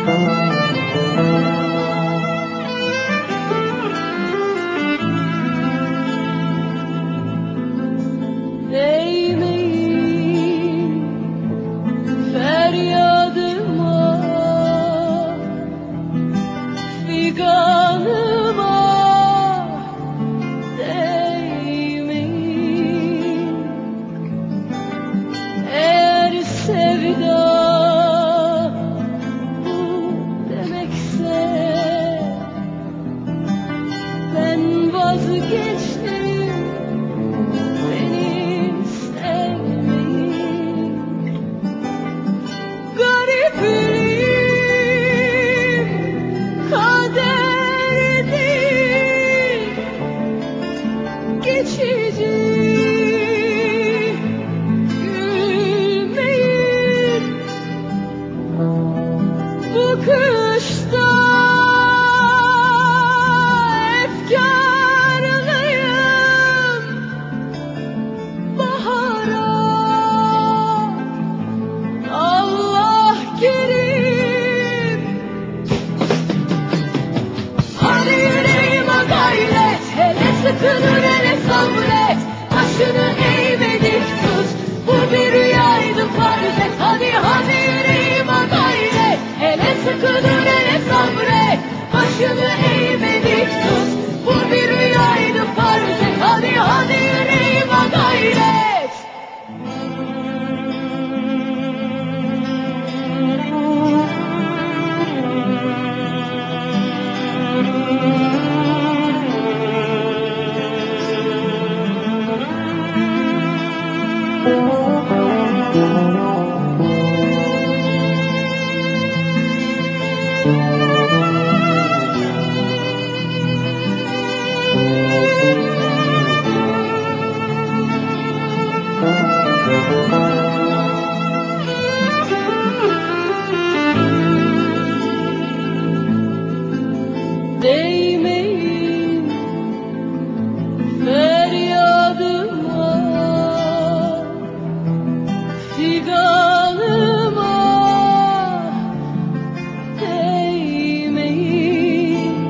Değmeyin feryadıma, figanıma, değmeyin. Eğer sevda bu demekse, ben vazgeçtim. Beni sevmeyin. Garipliğim kaderdir, geçici. Gülmeyin bu kışta, efkarlıyım bahara. Allah kerim. Hadi yüreğime gayret, hele sıkılır hele sabret. Başını eğmedik tut, bu bir rüyaydı farz et. Hadi hadi yüreğime gayret, hele sıkılır hele sabret. Başını eğmedik tut, bu bir rüyaydı farz et. Hadi hadi yüreğime gayret. Değmeyin feryadıma, figanıma, değmeyin.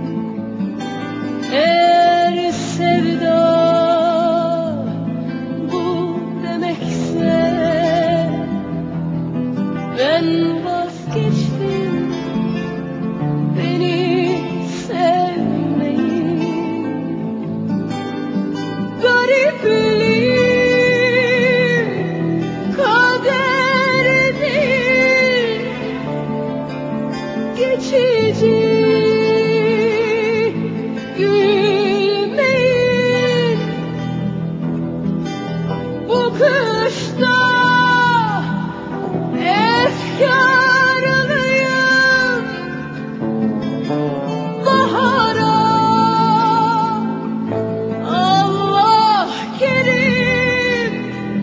Eğer sevda bu demekse, ben vazgeçtim. Beni sevmeyin. Garipliğim kaderdir, geçici. Gülmeyin bu kışta, efkarlıyım bahara. Allah kerim.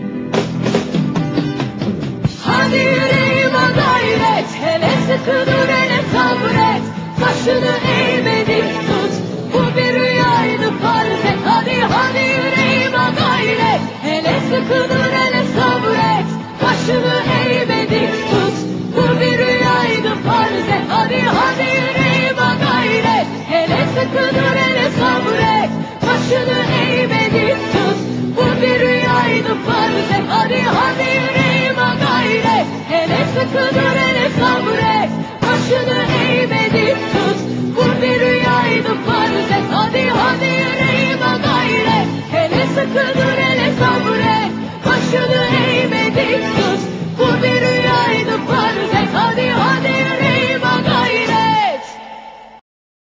Hadi yüreğime gayret, hele sıkılır hele sabret. Başını eğmedik tut, bu bir rüyaydı farz et. Hadi hadi yüreğime gayret, hele sıkılır hele sabret. Başını eğmedik tut, bu bir rüyaydı farz et. Hadi hadi yüreğime gayret, hele sıkılır hele sabret. Başını eğmedik tut, bu bir rüyaydı farz et. Hadi hadi yüreğime gayret, hele sıkılır hele sabret. Başını eğmedik tut, bu bir rüyaydı farz et. Hadi hadi yüreğime gayret, hele sıkılır